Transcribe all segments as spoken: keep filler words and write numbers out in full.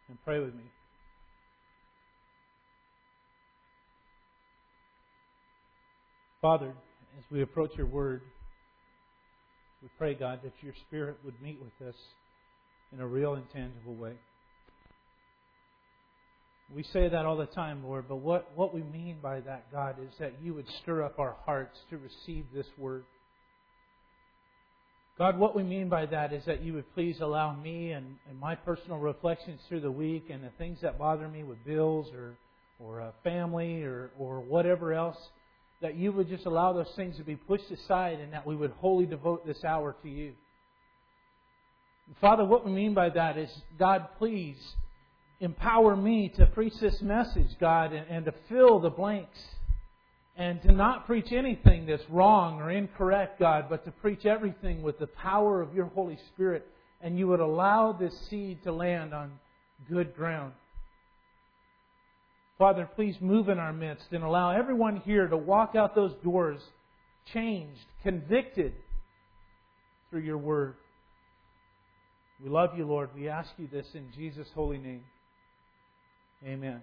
and pray with me. Father, as we approach your Word, we pray, God, that your Spirit would meet with us in a real and tangible way. We say that all the time, Lord, but what, what we mean by that, God, is that you would stir up our hearts to receive this Word. God, what we mean by that is that you would please allow me and, and my personal reflections through the week and the things that bother me with bills or, or a family or, or whatever else, that you would just allow those things to be pushed aside and that we would wholly devote this hour to you. Father, what we mean by that is, God, please empower me to preach this message, God, and, and to fill the blanks. And to not preach anything that's wrong or incorrect, God, but to preach everything with the power of your Holy Spirit. And you would allow this seed to land on good ground. Father, please move in our midst and allow everyone here to walk out those doors changed, convicted through your Word. We love you, Lord. We ask you this in Jesus' holy name. Amen.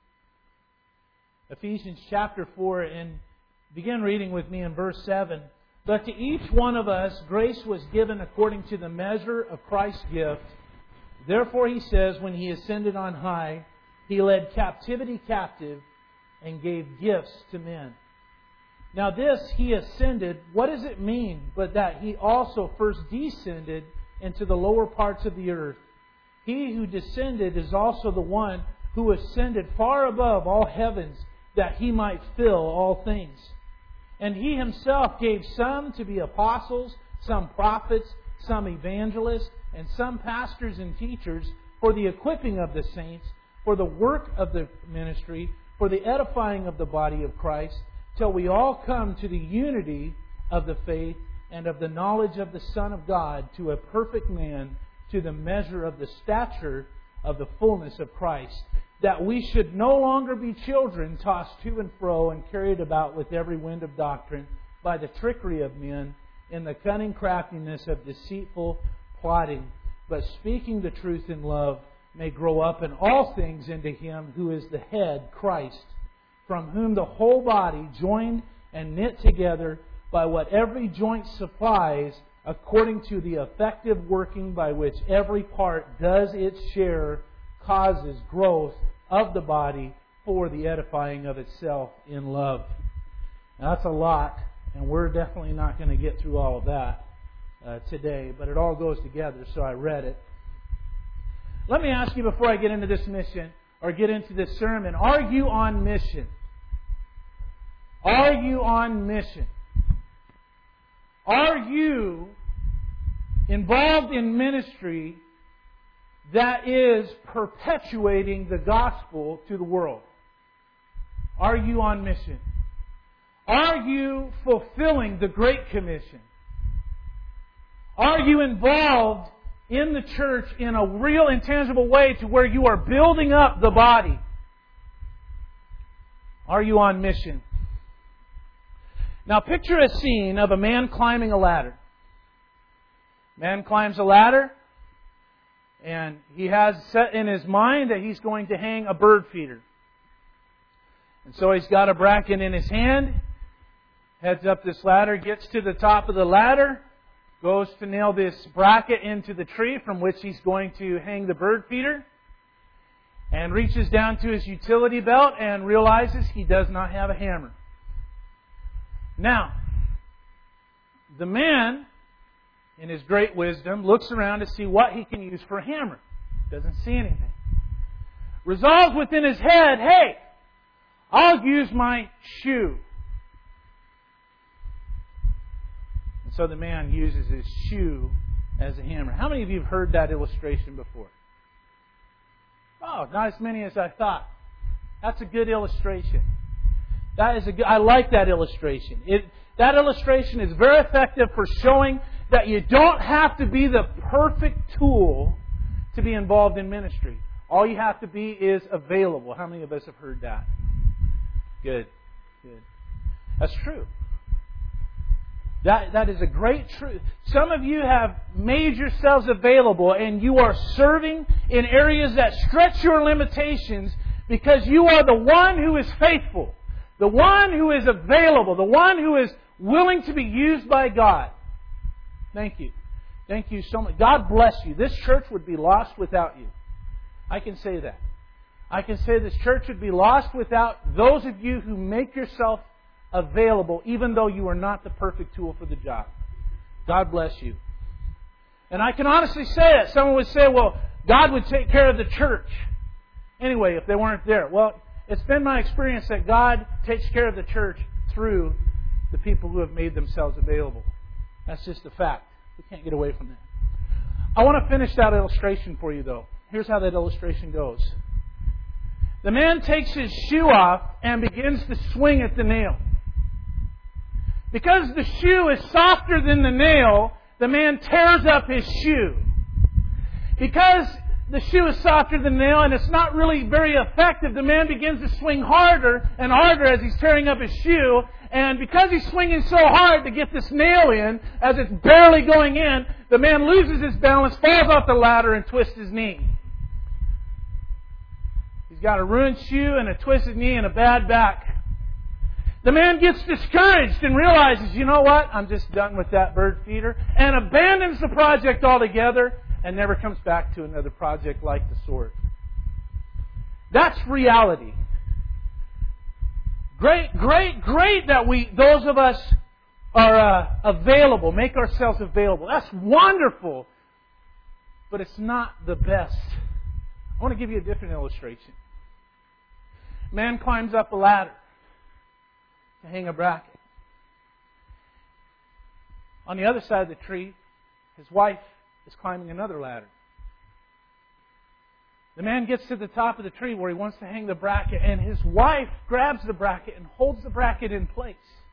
Ephesians chapter four, and begin reading with me in verse seven. But to each one of us grace was given according to the measure of Christ's gift. Therefore, he says, when he ascended on high, he led captivity captive and gave gifts to men. Now this, he ascended, what does it mean? But that he also first descended into the lower parts of the earth. He who descended is also the one who ascended far above all heavens, that he might fill all things. And he himself gave some to be apostles, some prophets, some evangelists, and some pastors and teachers for the equipping of the saints, for the work of the ministry, for the edifying of the body of Christ, till we all come to the unity of the faith and of the knowledge of the Son of God, to a perfect man, to the measure of the stature of the fullness of Christ, that we should no longer be children tossed to and fro and carried about with every wind of doctrine by the trickery of men in the cunning craftiness of deceitful plotting, but speaking the truth in love may grow up in all things into Him who is the head, Christ, from whom the whole body, joined and knit together by what every joint supplies, according to the effective working by which every part does its share, causes growth of the body for the edifying of itself in love. Now, that's a lot, and we're definitely not going to get through all of that uh, today, but it all goes together, so I read it. Let me ask you before I get into this mission, or get into this sermon, are you on mission? Are you on mission? Are you involved in ministry that is perpetuating the gospel to the world? Are you on mission? Are you fulfilling the Great Commission? Are you involved in the church in a real and tangible way to where you are building up the body? Are you on mission? Now picture a scene of a man climbing a ladder. Man climbs a ladder, and he has set in his mind that he's going to hang a bird feeder. And so he's got a bracket in his hand, heads up this ladder, gets to the top of the ladder, goes to nail this bracket into the tree from which he's going to hang the bird feeder, and reaches down to his utility belt and realizes he does not have a hammer. Now, the man, in his great wisdom, looks around to see what he can use for a hammer. Doesn't see anything. Resolves within his head, hey, I'll use my shoe. And so the man uses his shoe as a hammer. How many of you have heard that illustration before? Oh, not as many as I thought. That's a good illustration. That is a good, I like that illustration. It, that illustration is very effective for showing that you don't have to be the perfect tool to be involved in ministry. All you have to be is available. How many of us have heard that? Good. Good. That's true. That, that is a great truth. Some of you have made yourselves available and you are serving in areas that stretch your limitations because you are the one who is faithful, the one who is available, the one who is willing to be used by God. Thank you. Thank you so much. God bless you. This church would be lost without you. I can say that. I can say this church would be lost without those of you who make yourself available, even though you are not the perfect tool for the job. God bless you. And I can honestly say it. Someone would say, well, God would take care of the church anyway if they weren't there. Well, it's been my experience that God takes care of the church through the people who have made themselves available. That's just a fact. We can't get away from that. I want to finish that illustration for you, though. Here's how that illustration goes. The man takes his shoe off and begins to swing at the nail. Because the shoe is softer than the nail, the man tears up his shoe. Because the shoe is softer than the nail and it's not really very effective, the man begins to swing harder and harder as he's tearing up his shoe. And because he's swinging so hard to get this nail in, as it's barely going in, the man loses his balance, falls off the ladder, and twists his knee. He's got a ruined shoe and a twisted knee and a bad back. The man gets discouraged and realizes, you know what? I'm just done with that bird feeder, and abandons the project altogether and never comes back to another project like the sort. That's reality. Great, great, great that we, those of us, are uh, available, make ourselves available. That's wonderful, but it's not the best. I want to give you a different illustration. Man climbs up a ladder to hang a bracket. On the other side of the tree, his wife is climbing another ladder. The man gets to the top of the tree where he wants to hang the bracket, and his wife grabs the bracket and holds the bracket in place.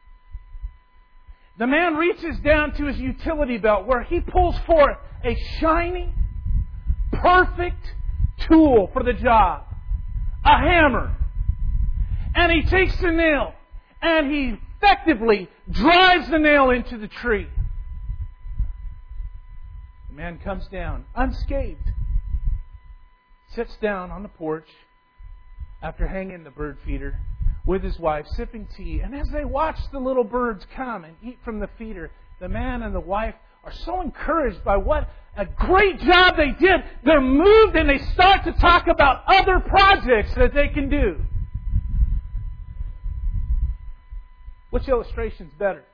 The man reaches down to his utility belt where he pulls forth a shiny, perfect tool for the job. A hammer. And he takes the nail and he effectively drives the nail into the tree. The man comes down unscathed. Sits down on the porch after hanging the bird feeder with his wife, sipping tea. And as they watch the little birds come and eat from the feeder, the man and the wife are so encouraged by what a great job they did. They're moved and they start to talk about other projects that they can do. Which illustration's better?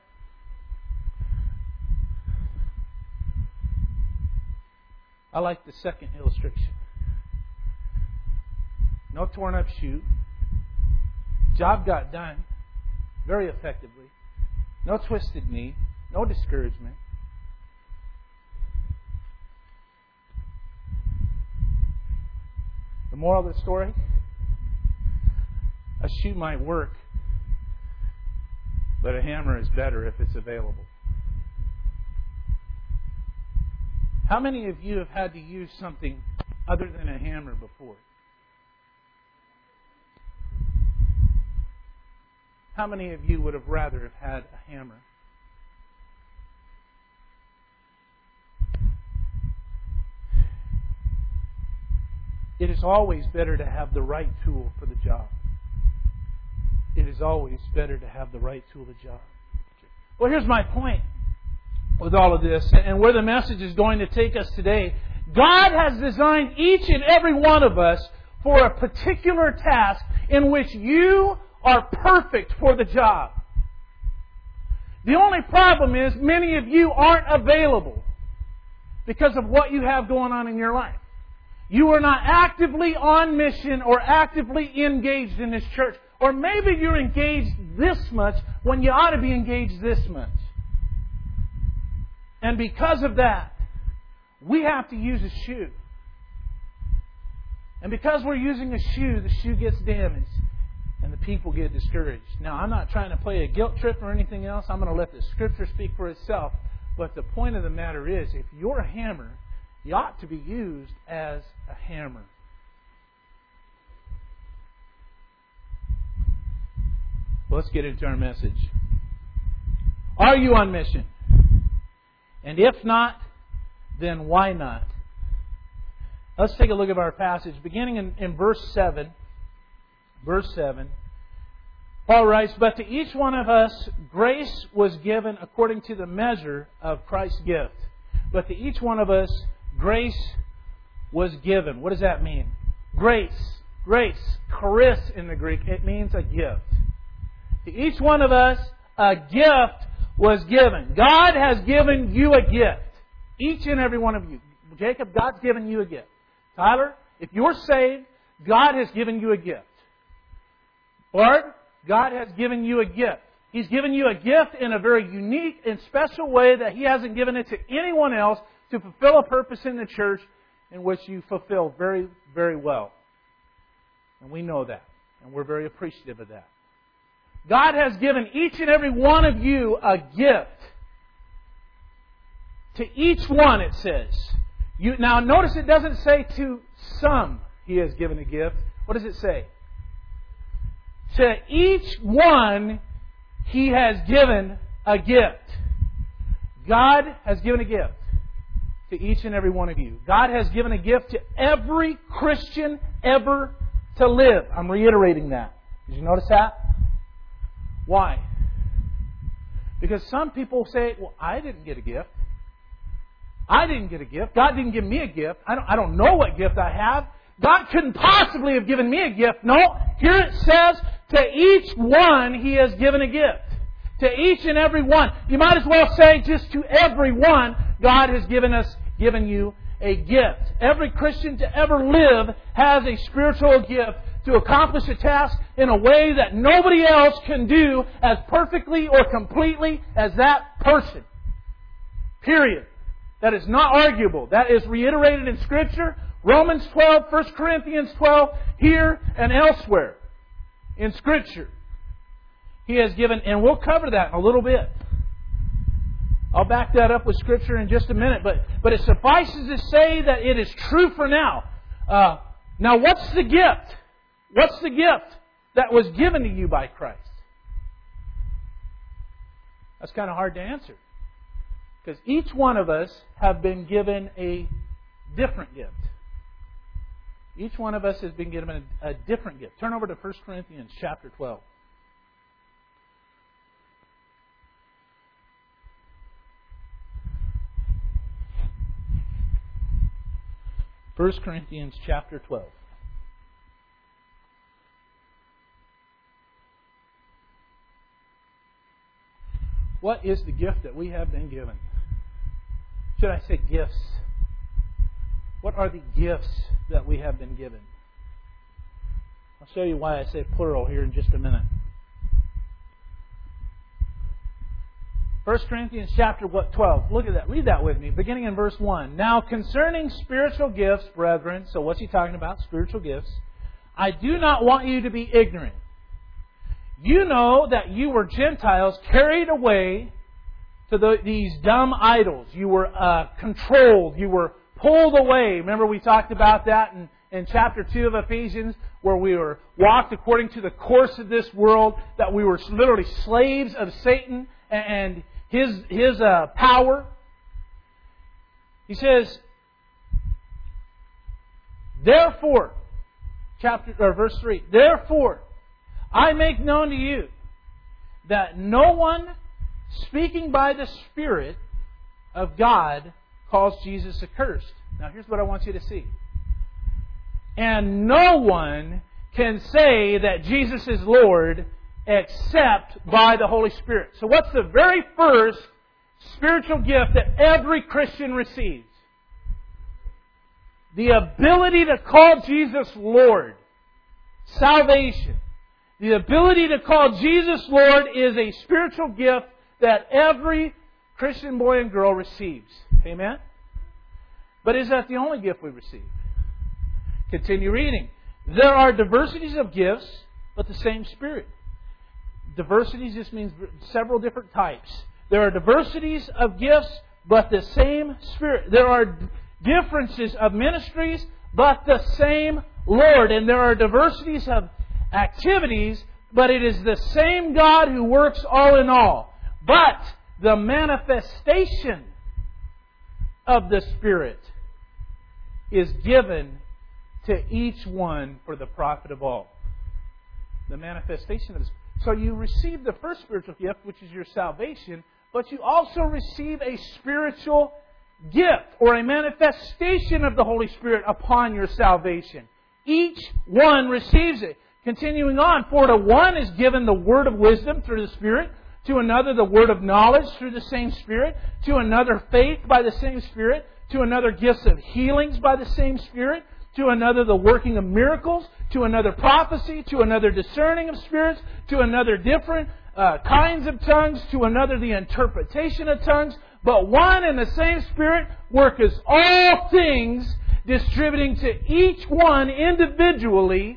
I like the second illustration. No torn up shoe. Job got done very effectively. No twisted knee. No discouragement. The moral of the story? A shoe might work, but a hammer is better if it's available. How many of you have had to use something other than a hammer before? How many of you would have rather have had a hammer? It is always better to have the right tool for the job. It is always better to have the right tool for the job. Well, here's my point with all of this, and where the message is going to take us today. God has designed each and every one of us for a particular task in which you are perfect for the job. The only problem is many of you aren't available because of what you have going on in your life. You are not actively on mission or actively engaged in this church. Or maybe you're engaged this much when you ought to be engaged this much. And because of that, we have to use a shoe. And because we're using a shoe, the shoe gets damaged. And the people get discouraged. Now, I'm not trying to play a guilt trip or anything else. I'm going to let the Scripture speak for itself. But the point of the matter is, if you're a hammer, you ought to be used as a hammer. Well, let's get into our message. Are you on mission? And if not, then why not? Let's take a look at our passage. Beginning in, in verse seven. Verse seven. Paul writes, "But to each one of us grace was given according to the measure of Christ's gift." But to each one of us grace was given. What does that mean? Grace. Grace. Charis in the Greek. It means a gift. To each one of us a gift was given. God has given you a gift. Each and every one of you. Jacob, God's given you a gift. Tyler, if you're saved, God has given you a gift. Bart, God has given you a gift. He's given you a gift in a very unique and special way that He hasn't given it to anyone else to fulfill a purpose in the church in which you fulfill very, very well. And we know that. And we're very appreciative of that. God has given each and every one of you a gift. To each one, it says. You, now, notice it doesn't say to some He has given a gift. What does it say? To each one He has given a gift. God has given a gift to each and every one of you. God has given a gift to every Christian ever to live. I'm reiterating that. Did you notice that? Why? Because some people say, well, I didn't get a gift. I didn't get a gift. God didn't give me a gift. I don't, I don't know what gift I have. God couldn't possibly have given me a gift. No, here it says, to each one He has given a gift. To each and every one. You might as well say just to every one, God has given us, given you a gift. Every Christian to ever live has a spiritual gift to accomplish a task in a way that nobody else can do as perfectly or completely as that person. Period. That is not arguable. That is reiterated in Scripture. Romans twelve, First Corinthians twelve, here and elsewhere in Scripture. He has given, and we'll cover that in a little bit. I'll back that up with Scripture in just a minute. But, but it suffices to say that it is true for now. Uh, now, what's the gift? What's the gift that was given to you by Christ? That's kind of hard to answer. Because each one of us have been given a different gift. Each one of us has been given a, a different gift. Turn over to First Corinthians chapter twelve. First Corinthians chapter twelve. What is the gift that we have been given? Should I say gifts? What are the gifts that we have been given? I'll show you why I say plural here in just a minute. First Corinthians chapter twelve. Look at that. Read that with me. Beginning in verse one. Now concerning spiritual gifts, brethren. So what's he talking about? Spiritual gifts. I do not want you to be ignorant. You know that you were Gentiles carried away to the, these dumb idols. You were uh, controlled. You were pulled away. Remember we talked about that in, in chapter two of Ephesians, where we were walked according to the course of this world, that we were literally slaves of Satan and his, his uh, power. He says, therefore, chapter or verse three, therefore, I make known to you that no one speaking by the Spirit of God calls Jesus accursed. Now here's what I want you to see. And no one can say that Jesus is Lord except by the Holy Spirit. So what's the very first spiritual gift that every Christian receives? The ability to call Jesus Lord. Salvation. The ability to call Jesus Lord is a spiritual gift that every Christian boy and girl receives. Amen? But is that the only gift we receive? Continue reading. There are diversities of gifts, but the same Spirit. Diversities just means several different types. There are diversities of gifts, but the same Spirit. There are differences of ministries, but the same Lord. And there are diversities of activities, but it is the same God who works all in all. But the manifestation of the Spirit is given to each one for the profit of all. The manifestation of the Spirit. So you receive the first spiritual gift, which is your salvation, but you also receive a spiritual gift or a manifestation of the Holy Spirit upon your salvation. Each one receives it. Continuing on, for to one is given the word of wisdom through the Spirit, to another the word of knowledge through the same Spirit, to another faith by the same Spirit, to another gifts of healings by the same Spirit, to another the working of miracles, to another prophecy, to another discerning of spirits, to another different uh, kinds of tongues, to another the interpretation of tongues. But one and the same Spirit worketh all things, distributing to each one individually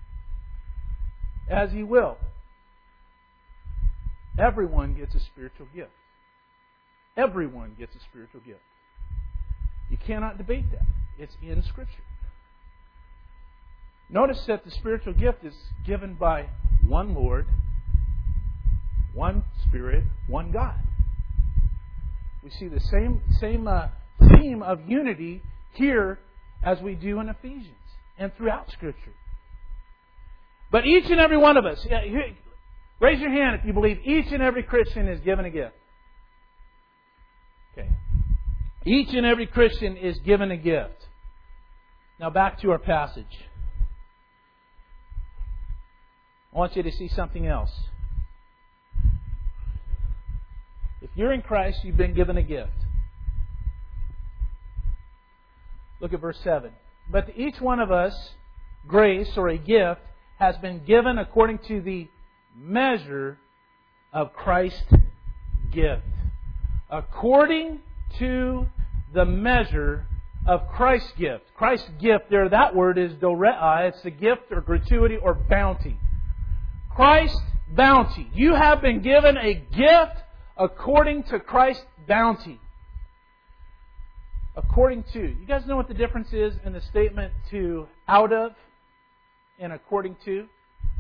as He will. Everyone gets a spiritual gift. Everyone gets a spiritual gift. You cannot debate that. It's in Scripture. Notice that the spiritual gift is given by one Lord, one Spirit, one God. We see the same same uh, theme of unity here as we do in Ephesians and throughout Scripture. But each and every one of us, yeah, here, raise your hand if you believe each and every Christian is given a gift. Okay. Each and every Christian is given a gift. Now back to our passage. I want you to see something else. If you're in Christ, you've been given a gift. Look at verse seven. But to each one of us, grace or a gift has been given according to the measure of Christ's gift. According to the measure of Christ's gift. Christ's gift there, that word is dorei. It's the gift or gratuity or bounty. Christ's bounty. You have been given a gift according to Christ's bounty. According to. You guys know what the difference is in the statement to out of and according to? You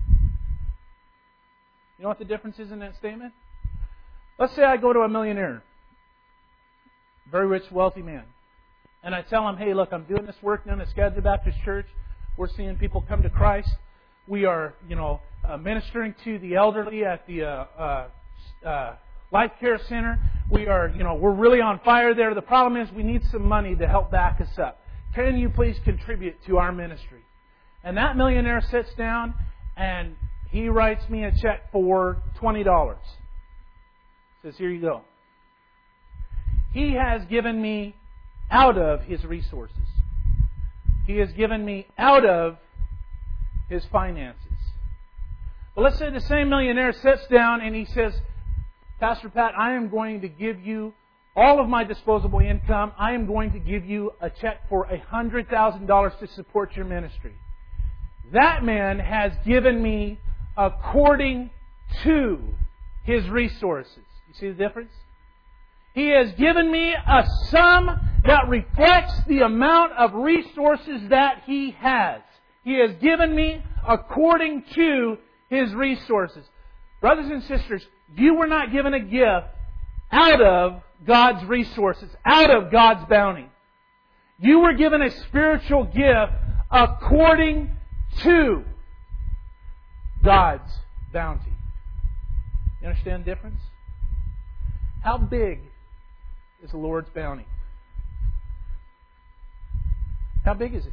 know what the difference is in that statement? Let's say I go to a millionaire, very rich, wealthy man, and I tell him, hey, look, I'm doing this work now at Skagit Baptist Church. We're seeing people come to Christ. We are, you know, uh, ministering to the elderly at the uh, uh, uh, Life Care Center. We are, you know, we're really on fire there. The problem is we need some money to help back us up. Can you please contribute to our ministry? And that millionaire sits down and he writes me a check for twenty dollars. Says, here you go. He has given me out of his resources. He has given me out of his finances. But let's say the same millionaire sits down and he says, Pastor Pat, I am going to give you all of my disposable income. I am going to give you a check for one hundred thousand dollars to support your ministry. That man has given me according to his resources. You see the difference? He has given me a sum that reflects the amount of resources that he has. He has given me according to his resources. Brothers and sisters, you were not given a gift out of God's resources, out of God's bounty. You were given a spiritual gift according to God's bounty. You understand the difference? How big is the Lord's bounty? How big is it?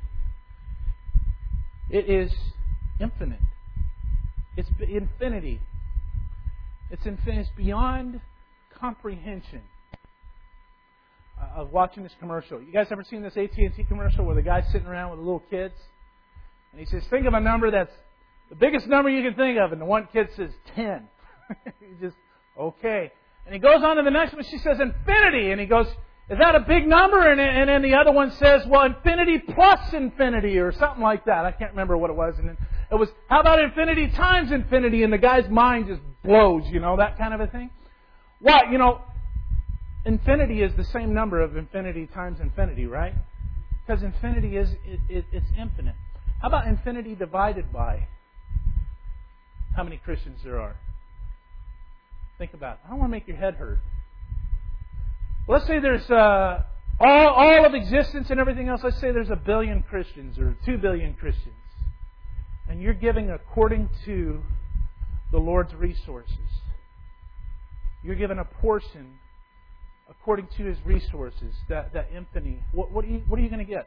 It is infinite. It's infinity. It's infinite. It's beyond comprehension. Uh, of watching this commercial. You guys ever seen this A T and T commercial where the guy's sitting around with the little kids? And he says, think of a number that's the biggest number you can think of. And the one kid says ten. He just, okay. And he goes on to the next one. She says infinity. And he goes, is that a big number? And, and then the other one says, well, infinity plus infinity or something like that. I can't remember what it was. And then it was, how about infinity times infinity? And the guy's mind just blows, you know, that kind of a thing. What? You know, infinity is the same number of infinity times infinity, right? Because infinity is, it, it, it's infinite. How about infinity divided by how many Christians there are? Think about it. I don't want to make your head hurt. Let's say there's uh, all, all of existence and everything else. Let's say there's a billion Christians or two billion Christians. And you're giving according to the Lord's resources. You're given a portion according to His resources, that, that infinity. What, what are you, what are you going to get?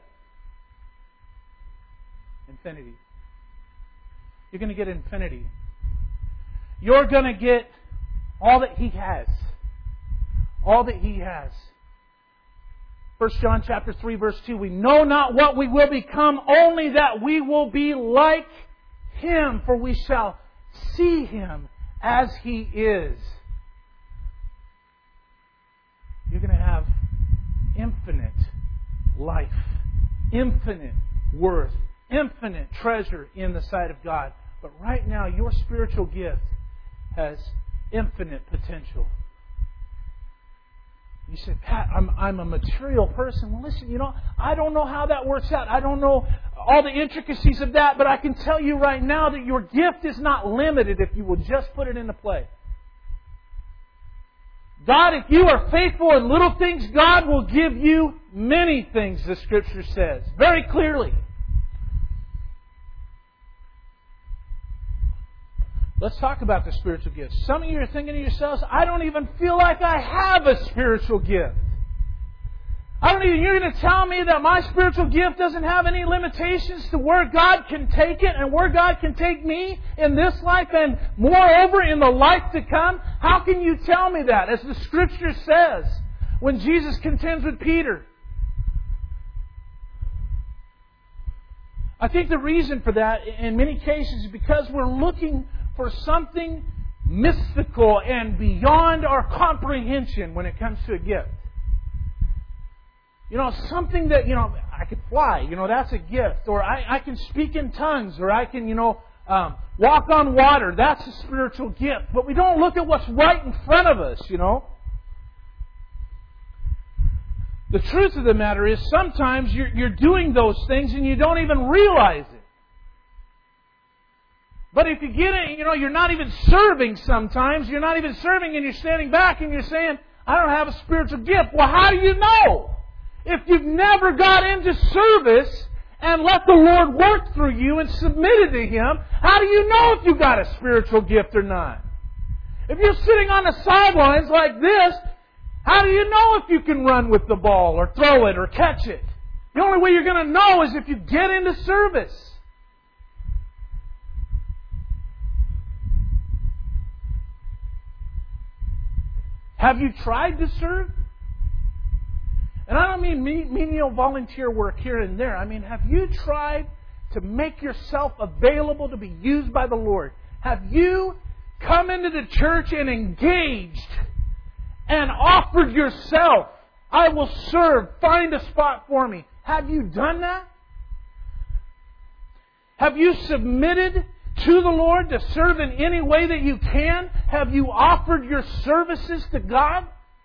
Infinity. You're going to get infinity. You're going to get all that He has. All that He has. First John chapter three verse two. We know not what we will become, only that we will be like Him, for we shall see Him as He is. You're going to have infinite life, infinite worth, infinite treasure in the sight of God. But right now, your spiritual gift has infinite potential. You say, Pat, I'm, I'm a material person. Well, listen, you know, I don't know how that works out. I don't know all the intricacies of that, but I can tell you right now that your gift is not limited if you will just put it into play. God, if you are faithful in little things, God will give you many things, the Scripture says, very clearly. Let's talk about the spiritual gifts. Some of you are thinking to yourselves, I don't even feel like I have a spiritual gift. I don't even, you're going to tell me that my spiritual gift doesn't have any limitations to where God can take it and where God can take me in this life and moreover in the life to come? How can you tell me that? As the Scripture says, when Jesus contends with Peter. I think the reason for that in many cases is because we're looking for something mystical and beyond our comprehension when it comes to a gift. You know, something that, you know, I could fly, you know, that's a gift. Or I, I can speak in tongues, or I can, you know, um, walk on water. That's a spiritual gift. But we don't look at what's right in front of us, you know. The truth of the matter is sometimes you're, you're doing those things and you don't even realize it. But if you get it, you know, you're not even serving sometimes. You're not even serving and you're standing back and you're saying, I don't have a spiritual gift. Well, how do you know? If you've never got into service and let the Lord work through you and submitted to Him, how do you know if you've got a spiritual gift or not? If you're sitting on the sidelines like this, how do you know if you can run with the ball or throw it or catch it? The only way you're going to know is if you get into service. Have you tried to serve? And I don't mean menial volunteer work here and there. I mean, have you tried to make yourself available to be used by the Lord? Have you come into the church and engaged and offered yourself? I will serve. Find a spot for me. Have you done that? Have you submitted to the Lord to serve in any way that you can? Have you offered your services to God?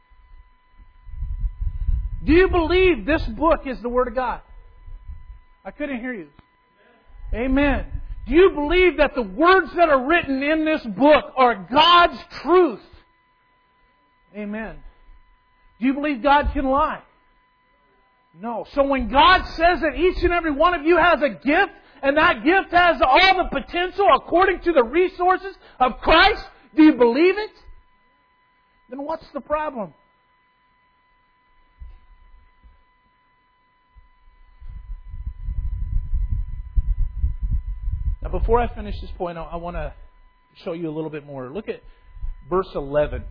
Do you believe this book is the Word of God? I couldn't hear you. Amen. Do you believe that the words that are written in this book are God's truth? Amen. Do you believe God can lie? No. So when God says that each and every one of you has a gift, and that gift has all the potential according to the resources of Christ, do you believe it? Then what's the problem? Now, before I finish this point, I want to show you a little bit more. Look at verse eleven.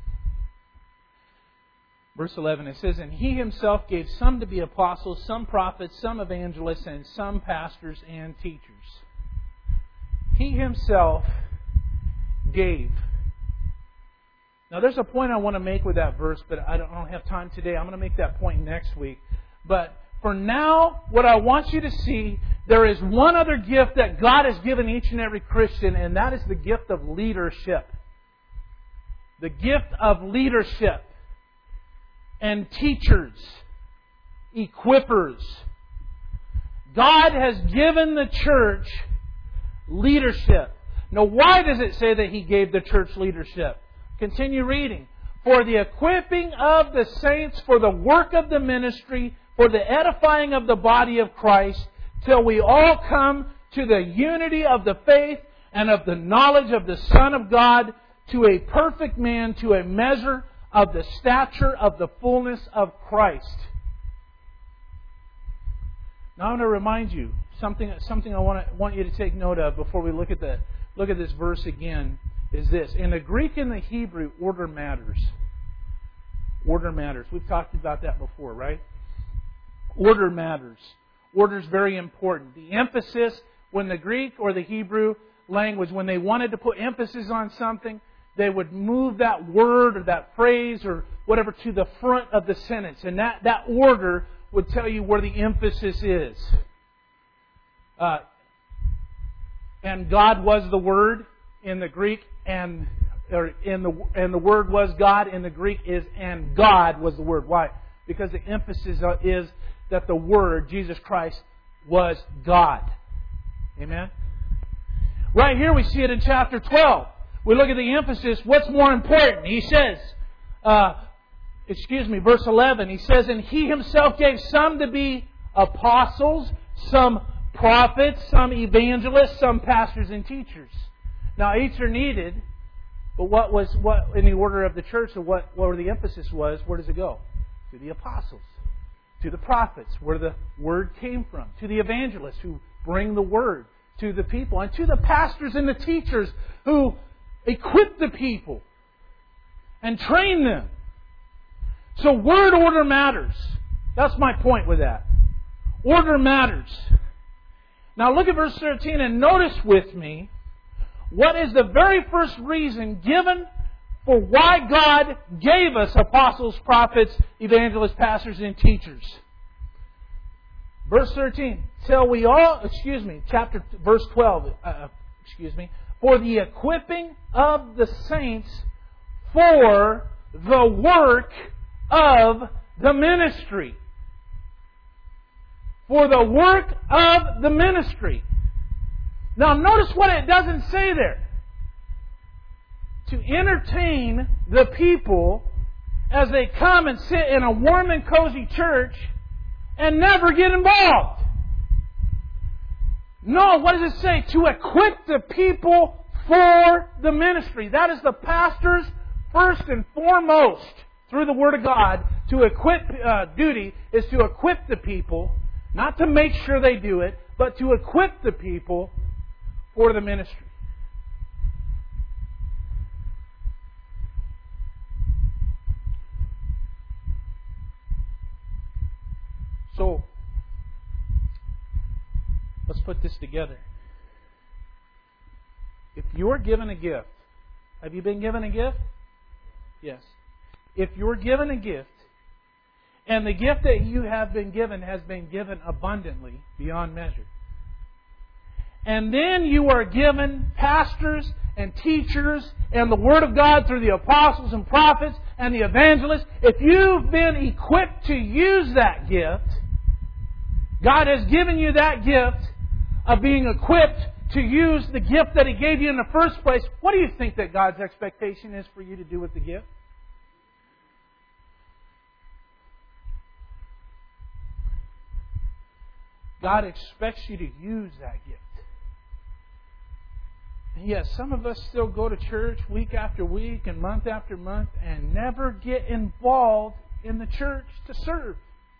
Verse eleven, it says, And He Himself gave some to be apostles, some prophets, some evangelists, and some pastors and teachers. He Himself gave. Now, there's a point I want to make with that verse, but I don't, I don't have time today. I'm going to make that point next week. But for now, what I want you to see, there is one other gift that God has given each and every Christian, and that is the gift of leadership. The gift of leadership. And teachers, equippers. God has given the church leadership. Now, why does it say that He gave the church leadership? Continue reading. For the equipping of the saints, for the work of the ministry, for the edifying of the body of Christ, till we all come to the unity of the faith and of the knowledge of the Son of God, to a perfect man, to a measure of the stature of the fullness of Christ. Now I want to remind you something. Something I want to, want you to take note of before we look at the look at this verse again is this: in the Greek and the Hebrew, order matters. Order matters. We've talked about that before, right? Order matters. Order is very important. The emphasis when the Greek or the Hebrew language, when they wanted to put emphasis on something, they would move that word or that phrase or whatever to the front of the sentence. And that, that order would tell you where the emphasis is. Uh, and God was the Word in the Greek, and or in the and the Word was God in the Greek is and God was the Word. Why? Because the emphasis is that the Word, Jesus Christ, was God. Amen? Right here we see it in chapter twelve. We look at the emphasis. What's more important? He says, uh, excuse me, verse eleven. He says, and He Himself gave some to be apostles, some prophets, some evangelists, some pastors and teachers. Now each are needed, but what was what in the order of the church, or what, what were the emphasis was, where does it go? To the apostles, to the prophets, where the word came from, to the evangelists who bring the word to the people, and to the pastors and the teachers who equip the people and train them. So word order matters. That's my point with that. Order matters. Now look at verse thirteen and notice with me what is the very first reason given for why God gave us apostles, prophets, evangelists, pastors, and teachers. Verse thirteen. Till we all, excuse me, chapter, verse twelve, uh, excuse me, for the equipping of the saints for the work of the ministry. For the work of the ministry. Now notice what it doesn't say there. To entertain the people as they come and sit in a warm and cozy church and never get involved. No, what does it say? To equip the people for the ministry. That is the pastor's first and foremost, through the Word of God, to equip uh, duty is to equip the people, not to make sure they do it, but to equip the people for the ministry. So, let's put this together. If you're given a gift, have you been given a gift? Yes. If you're given a gift, and the gift that you have been given has been given abundantly, beyond measure, and then you are given pastors and teachers and the Word of God through the apostles and prophets and the evangelists, if you've been equipped to use that gift, God has given you that gift of being equipped to use the gift that He gave you in the first place. What do you think that God's expectation is for you to do with the gift? God expects you to use that gift. And yes, some of us still go to church week after week and month after month and never get involved in the church to serve.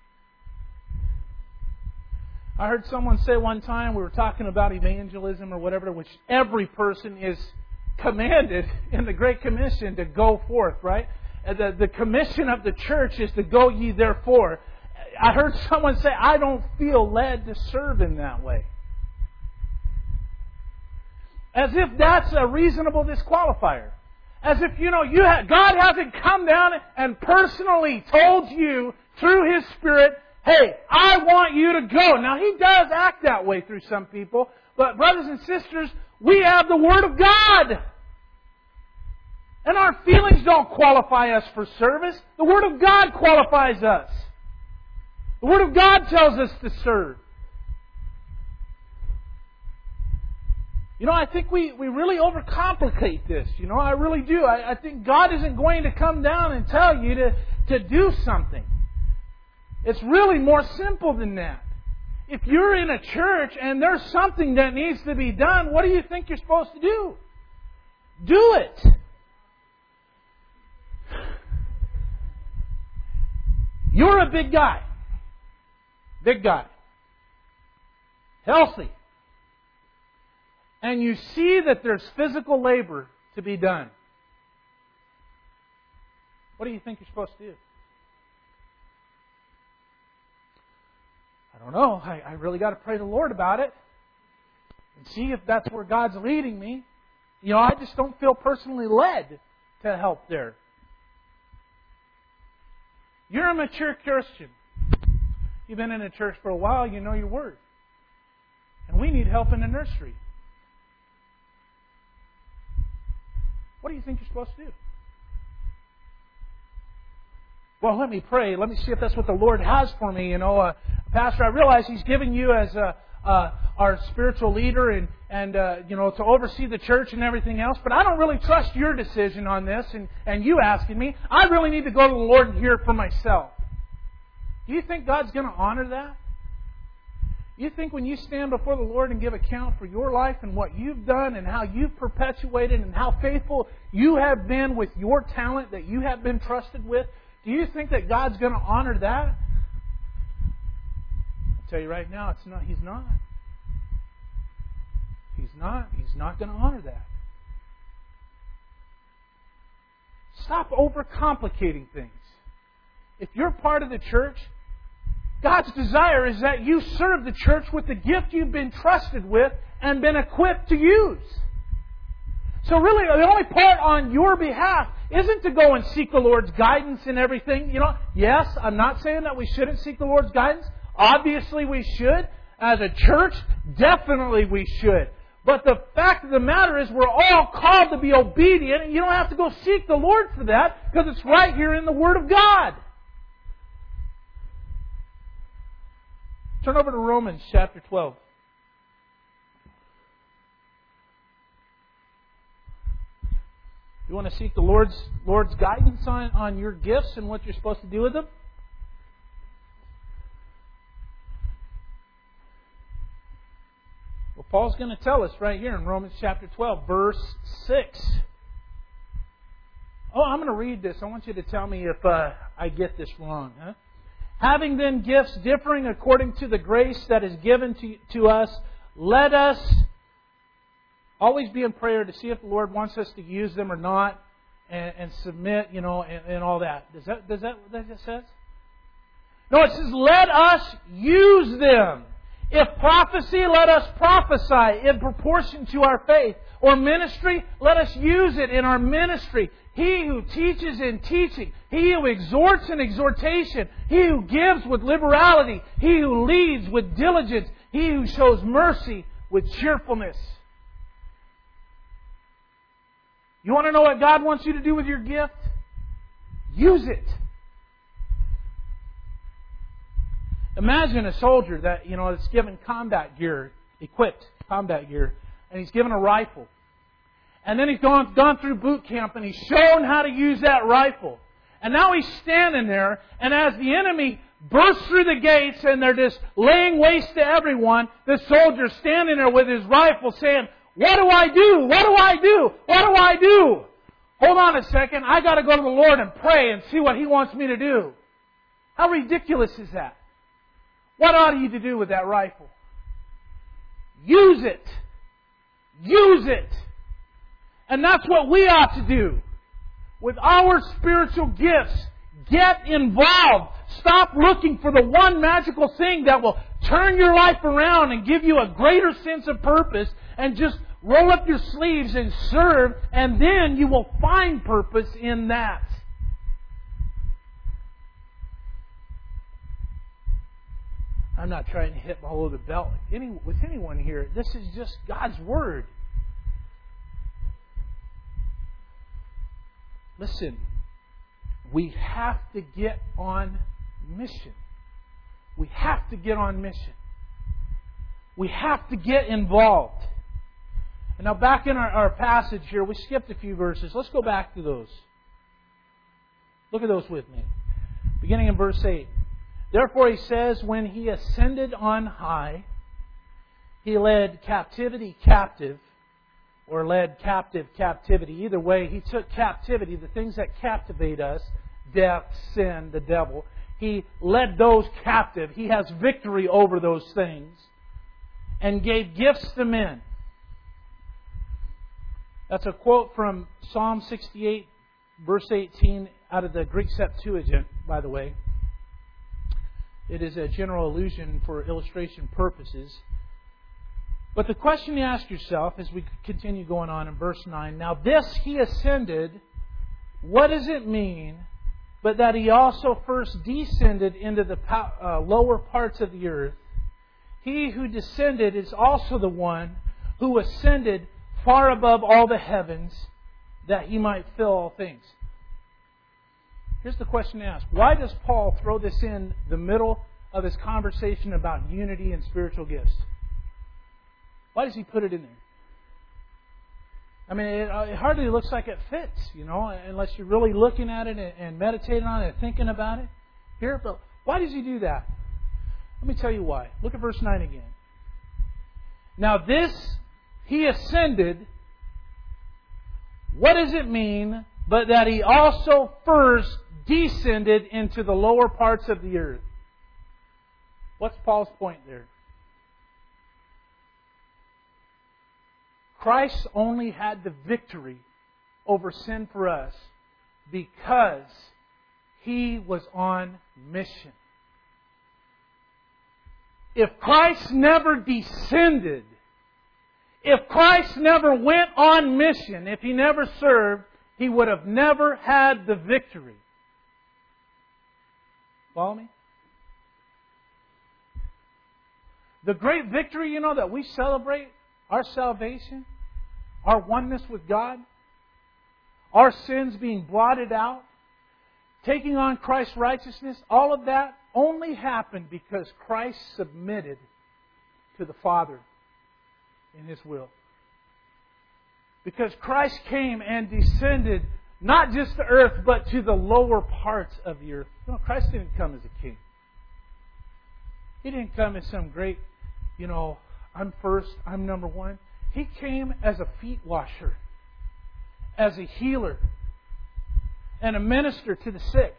I heard someone say one time, we were talking about evangelism or whatever, which every person is commanded in the Great Commission to go forth, right? The, the commission of the church is to go ye therefore. I heard someone say, I don't feel led to serve in that way. As if that's a reasonable disqualifier. As if, you know, you have, God hasn't come down and personally told you through His Spirit, hey, I want you to go. Now, He does act that way through some people. But brothers and sisters, we have the Word of God. And our feelings don't qualify us for service. The Word of God qualifies us. The Word of God tells us to serve. You know, I think we, we really overcomplicate this. You know, I really do. I, I think God isn't going to come down and tell you to, to do something. It's really more simple than that. If you're in a church and there's something that needs to be done, what do you think you're supposed to do? Do it. You're a big guy. Big guy. Healthy. And you see that there's physical labor to be done. What do you think you're supposed to do? I don't know. I, I really got to pray to the Lord about it and see if that's where God's leading me. You know, I just don't feel personally led to help there. You're a mature Christian. You've been in a church for a while. You know your Word. And we need help in the nursery. What do you think you're supposed to do? Well, let me pray. Let me see if that's what the Lord has for me. You know, uh, Pastor, I realize He's giving you as a, uh, our spiritual leader and, and uh, you know, to oversee the church and everything else, but I don't really trust your decision on this and, and you asking me. I really need to go to the Lord and hear it for myself. Do you think God's going to honor that? You think when you stand before the Lord and give account for your life and what you've done and how you've perpetuated and how faithful you have been with your talent that you have been trusted with, do you think that God's going to honor that? I'll tell you right now, it's not. He's not. He's not. He's not going to honor that. Stop overcomplicating things. If you're part of the church, God's desire is that you serve the church with the gift you've been trusted with and been equipped to use. So really, the only part on your behalf isn't to go and seek the Lord's guidance in everything. You know, yes, I'm not saying that we shouldn't seek the Lord's guidance. Obviously we should. As a church, definitely we should. But the fact of the matter is we're all called to be obedient, and you don't have to go seek the Lord for that because it's right here in the Word of God. Turn over to Romans chapter twelve. You want to seek the Lord's Lord's guidance on, on your gifts and what you're supposed to do with them? Well, Paul's going to tell us right here in Romans chapter twelve, verse six. Oh, I'm going to read this. I want you to tell me if uh, I get this wrong. Huh? Having then gifts differing according to the grace that is given to, to us, let us always be in prayer to see if the Lord wants us to use them or not, and, and submit, you know, and, and all that. Does that does that what that says? No, it says, let us use them. If prophecy, let us prophesy in proportion to our faith. Or ministry, let us use it in our ministry. He who teaches in teaching. He who exhorts in exhortation. He who gives with liberality. He who leads with diligence. He who shows mercy with cheerfulness. You want to know what God wants you to do with your gift? Use it. Imagine a soldier that, you know, that's given combat gear, equipped combat gear, and he's given a rifle. And then he's gone, gone through boot camp and he's shown how to use that rifle. And now he's standing there, and as the enemy bursts through the gates and they're just laying waste to everyone, the soldier's standing there with his rifle saying, what do I do? What do I do? What do I do? Hold on a second. I got to go to the Lord and pray and see what He wants me to do. How ridiculous is that? What ought you to do with that rifle? Use it. Use it. And that's what we ought to do. With our spiritual gifts, get involved. Stop looking for the one magical thing that will turn your life around and give you a greater sense of purpose, and just roll up your sleeves and serve, and then you will find purpose in that. I'm not trying to hit below the belt any, with anyone here. This is just God's Word. Listen, we have to get on mission. We have to get on mission. We have to get involved. And now back in our, our passage here, we skipped a few verses. Let's go back to those. Look at those with me. Beginning in verse eight. Therefore he says, when He ascended on high, He led captivity captive, or led captive captivity. Either way, He took captivity, the things that captivate us, death, sin, the devil. He led those captive. He has victory over those things. And gave gifts to men. That's a quote from Psalm sixty-eight, verse eighteen, out of the Greek Septuagint, by the way. It is a general allusion for illustration purposes. But the question you ask yourself as we continue going on in verse nine, now this He ascended, what does it mean, but that He also first descended into the uh, lower parts of the earth? He who descended is also the one who ascended far above all the heavens, that He might fill all things. Here's the question to ask. Why does Paul throw this in the middle of his conversation about unity and spiritual gifts? Why does he put it in there? I mean, it, it hardly looks like it fits, you know, unless you're really looking at it and, and meditating on it and thinking about it. Here, but why does he do that? Let me tell you why. Look at verse nine again. Now this He ascended, what does it mean, but that He also first descended into the lower parts of the earth? What's Paul's point there? Christ only had the victory over sin for us because He was on mission. If Christ never descended, if Christ never went on mission, if He never served, He would have never had the victory. Follow me? The great victory, you know, that we celebrate, our salvation, our oneness with God, our sins being blotted out, taking on Christ's righteousness, all of that only happened because Christ submitted to the Father in His will. Because Christ came and descended not just to earth, but to the lower parts of the earth. No, Christ didn't come as a king. He didn't come as some great, you know, I'm first, I'm number one. He came as a feet washer, as a healer, and a minister to the sick.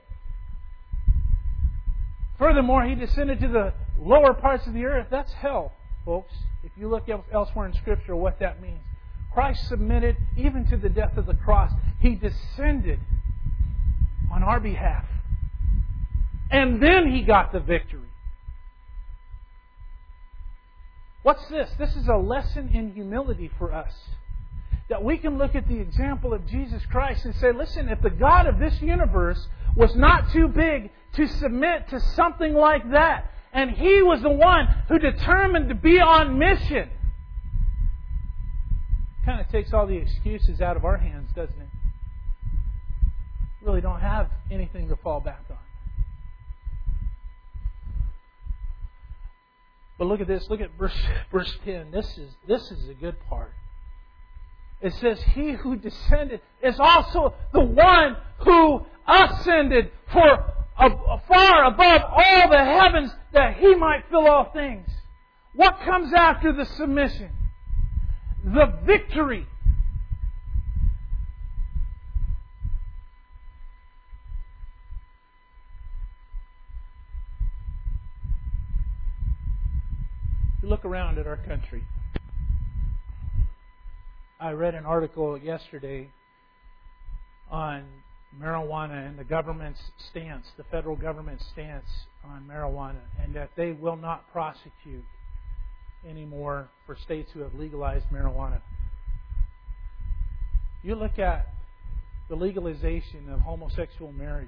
Furthermore, He descended to the lower parts of the earth. That's hell, folks. If you look elsewhere in Scripture what that means. Christ submitted even to the death of the cross. He descended on our behalf. And then He got the victory. What's this? This is a lesson in humility for us. That we can look at the example of Jesus Christ and say, listen, if the God of this universe was not too big to submit to something like that, and He was the one who determined to be on mission, it kind of takes all the excuses out of our hands, doesn't it? We really don't have anything to fall back on. But look at this. Look at verse, verse ten. This is, this is a good part. It says, He who descended is also the one who ascended for a, a far above all the heavens, that He might fill all things. What comes after the submission? The victory. You look around at our country. I read an article yesterday on marijuana and the government's stance, the federal government's stance on marijuana, and that they will not prosecute anymore for states who have legalized marijuana. You look at the legalization of homosexual marriage,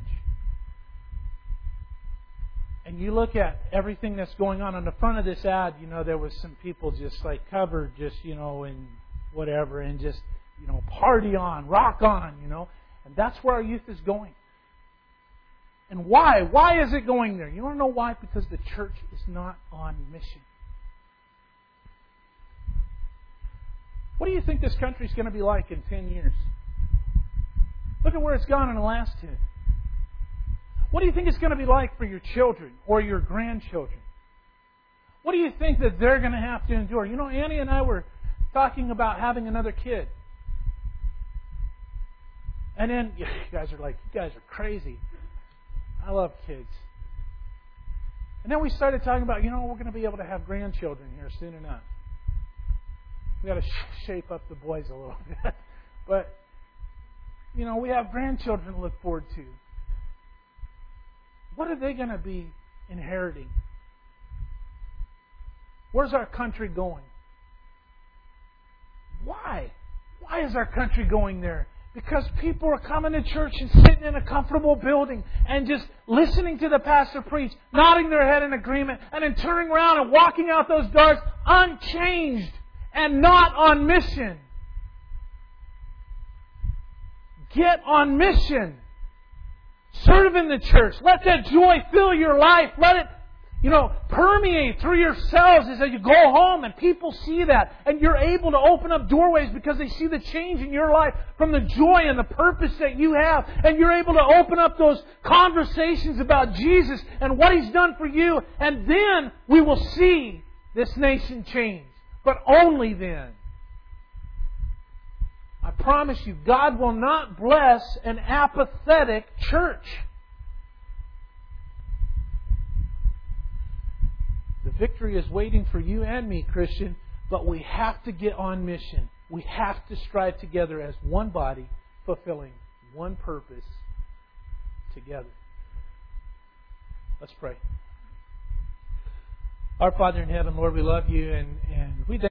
and you look at everything that's going on. On the front of this ad, you know, there was some people just like covered just, you know, in whatever, and just, you know, party on, rock on, you know. And that's where our youth is going. And why? Why is it going there? You want to know why? Because the church is not on mission. What do you think this country's going to be like in ten years? Look at where it's gone in the last ten. What do you think it's going to be like for your children or your grandchildren? What do you think that they're going to have to endure? You know, Annie and I were talking about having another kid. And then you guys are like, you guys are crazy. I love kids. And then we started talking about, you know, we're going to be able to have grandchildren here soon enough. We've got to sh- shape up the boys a little bit. But, you know, we have grandchildren to look forward to. What are they going to be inheriting? Where's our country going? Why? Why is our country going there? Because people are coming to church and sitting in a comfortable building and just listening to the pastor preach, nodding their head in agreement, and then turning around and walking out those doors unchanged and not on mission. Get on mission. Serve in the church. Let that joy fill your life. Let it, you know, permeate through yourselves as you go home and people see that. And you're able to open up doorways because they see the change in your life from the joy and the purpose that you have. And you're able to open up those conversations about Jesus and what He's done for you. And then we will see this nation change. But only then. I promise you, God will not bless an apathetic church. The victory is waiting for you and me, Christian, but we have to get on mission. We have to strive together as one body, fulfilling one purpose together. Let's pray. Our Father in heaven, Lord, we love You and, and we thank